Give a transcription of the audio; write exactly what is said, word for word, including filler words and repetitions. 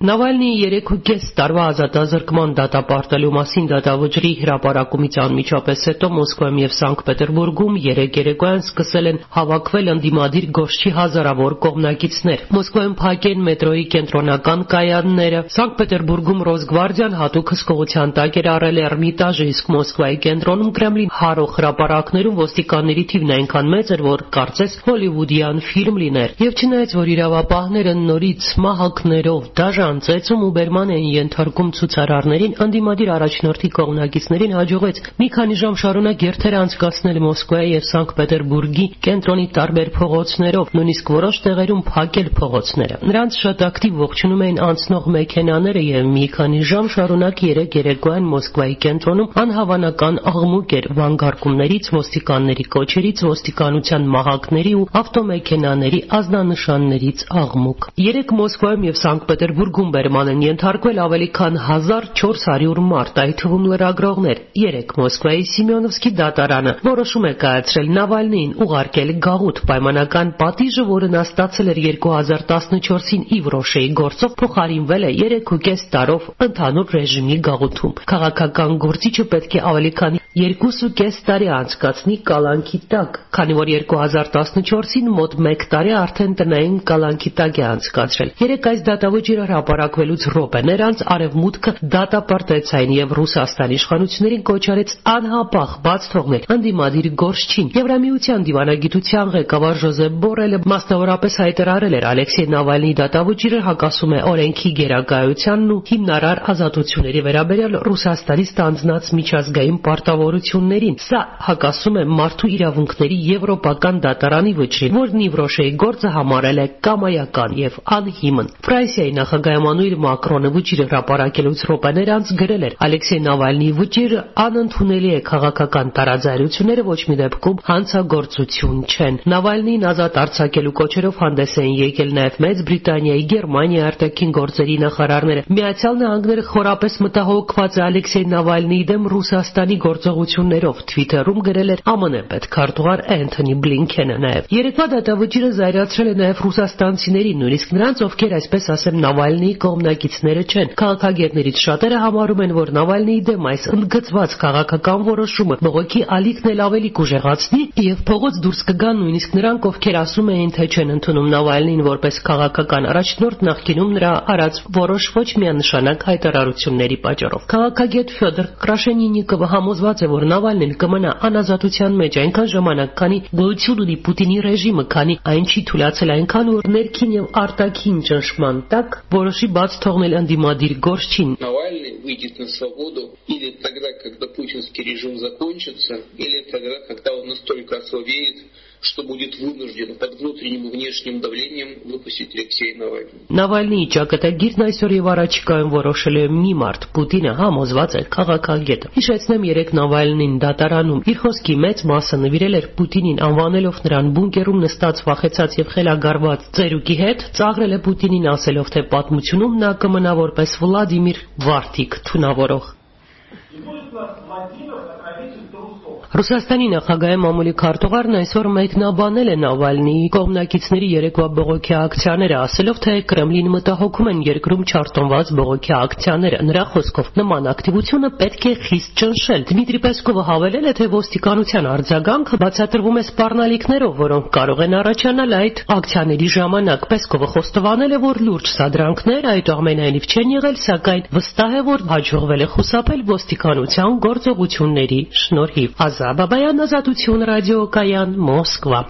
Նավալնիի երեքուկես տարվա ազատազրկման դատապարտելու մասին դատավճռի հրապարակումից անմիջապես հետո Մոսկվայում եւ Սանկտ Պետերբուրգում երեկ երեկոյան սկսել են հավաքվել ընդդիմադիր գորշչի հազարավոր կողմնակիցներ։ Մոսկվայում փակեն մետրոյի կենտրոնական կայանները, Սանկտ Պետերբուրգում Ռոսգվարդիան հատուկ հսկողության տակ էր առել Էրմիտաժը, իսկ Մոսկվայի կենտրոնում Կրեմլին հարող հրապարակներում ոստիկանների թիվն այնքան մեծ էր, որ կարծես հոլիվուդյան ֆիլմ լիներ։ Եվ չնայած որ իրավապահները նորից մահակներով դաժան ծեծում ու բերման էին ենթարկում ցուցարարներին, ընդդիմադիր առաջնորդի կողմնակիցներին հաջողվեց մի քանի ժամ շարունակ երթեր անցկացնել Մոսկվայի եւ Սանկտ Պետերբուրգի կենտրոնի տարբեր փողոցներով, նույնիսկ որոշ տեղերում փակել փողոցները։ Նրանց շատ ակտիվ ողջունում էին անցնող մեքենաները եւ մի քանի ժամ շարունակ երեք երեկոյան Մոսկվայի կենտրոնում անհավանական աղմուկ էր վանգարկումներից, ոստիկանների կոչերից, ոստիկանության մահակների ու ավտոմեքենաների ազդանշաններից աղմուկ։ Երեք Մոսկվայում եւ Սանկտ Պետերբուրգում բերման են ենթարկվել ավելի քան հազար չորս հարյուր մարդ, այդ թվում լրագրողներ։ Երեք Մոսկվայի Սիմեոնովսկի դատարանը որոշում է կայացրել Նավալնիին ուղարկել գաղութ, պայմանական պատիժը, որը նա ստացել էր երկու հազար տասնչորսին Իվրոշեի գործով, փոխարինվել է երեքուկես տարով ընդհանուր ռեժիմի գաղութում։ Քաղաքական գործիչը պետք է ավելի քան երկուսուկես տարի անցկացնի կալանքի տակ, քանի որ երկու հազար տասնչորսին մոտ մեկ տարի արդեն տնային կալանքի տակ է անցկացրել։ Երեք այս դատավճիռը հրապարակվելուց րոպեներ անց Արևմուտքը դատապարտեց այն եւ Ռուսաստանի իշխանություններին կոչ արեց անհապաղ բաց թողնել ընդդիմադիր գորշչին։ Եվրամիության դիվանագիտության ղեկավար Ժոզեփ Բորելը մասնավորապես հայտարարել էր Ալեքսեյ Նավալնիի դատավճիռը հակասում է օրենքի գերակայությանն ու հիմնարար ազատությունների վերաբերյալ Ռուսաստանի ստանձնած միջազգային պարտավորություններին։ Սա հակասում է մարդու իրավունքների եվրոպական դատարանի վճռին, որն Իվրոշեի գործը համարել է կամայական եւ անհիմն։ Ֆրանսիայի նախագահ Էմանուել Մակրոնը վճիռը հրապարակելուց րոպեներ անց գրել էր. Ալեքսեյ Նավալնիի վճիռը անընդունելի է, քաղաքական տարաձայնությունները ոչ մի դեպքում հանցագործություն չեն։ Նավալնիին ազատ արձակելու կոչերով հանդես էին եկել նաև Մեծ Բրիտանիայի, Գերմանիայի արտաքին գործերի նախարարները։ Միացյալ Նահանգները խորապես մտահոգված է Ալեքսեյ Նավալնիի դեմ Ռուսաստանի գործողություններով, Twitter-ում գրել էր ԱՄՆ պետքարտուղար Էնթոնի Բլինքենը նաև։ Երեկվա դատավճիռը զայրացրել է նաև ռուսաստանցիներին, նույնիսկ նրանց, ովքեր այսպես ասեմ Նավալնիի կողմնակիցները չեն։ Քաղաքագետներից շատերը համարում են, որ Նավալնիի դեմ այս ընդգծված քաղաքական որոշումը բողոքի ալիքն էլ ավելի կուժեղացնի եւ փողոց դուրս կգան նույնիսկ նրանք, ովքեր ասում էին, թե չեն ընդունում Նավալնիին որպես քաղաքական առաջնորդ նախկինում նրա արած որոշ ոչ միանշանակ հայտարարությունների պատճառով։ Քաղաքագետ Ֆյոդոր Կրաշենինիկովը համոզված է, որ Նավալնին կմնա անազատության մեջ այնքան ժամանակ, քանի գոյություն ունի Պուտինի ռեժիմը, քանի այն չի թույլատրել այնքան, որ ներքին եւ արտաքին ճնշման տակ որոշի բաց թողնել ընդդիմադիր գորշչին։ Навальный выйдет на свободу или тогда, когда путинский режим закончится, или тогда, когда он настолько ослабеет, что будет вынужден под внутренним и внешним давлением выпустить Алексея Навального. Նավալնիի ճակատագիրն այսօր եւ առաջիկայում որոշել է մի մարդ, Պուտինը համոզված է քաղաքագետը։ Հիշեցնեմ, երեք Նավալնին դատարանում իր խոսքի մեծ մասը նվիրել էր Պուտինին, անվանելով նրան բունկերում նստած վախեցած եւ խելագարված ծերուկի հետ, ծաղրել է Պուտինին ասելով, թե պատմությունում նա կմնա որպես Վլադիմիր Վարդիկ թունավորող։ Ռուսաստանի նախագահի մամուլի քարտուղարն այսօր մեկնաբանել է Նավալնիի կողմնակիցների երեկվա բողոքի ակցիաները, ասելով, թե Կրեմլին մտահոգում են երկրում չարտոնված բողոքի ակցիաները։ Նրա խոսքով նման ակտիվությունը պետք է խիստ ճնշել։ Դմիտրի Պեսկովը հավելել է, թե ոստիկանության արձագանքը բացատրվում է սպառնալիքներով, որոնք կարող են առաջանալ այդ ակցիաների ժամանակ։ Պեսկովը խոստովանել է, որ լուրջ սադրանքներ այդուամենայնիվ չեն եղել, սակայն վստահ է, որ հաջողվել է խուսափել ոստիկանության գործողությունների շնորհիվ։ Բաբայան, Ազատություն ռադիոկայան, Մոսկվա։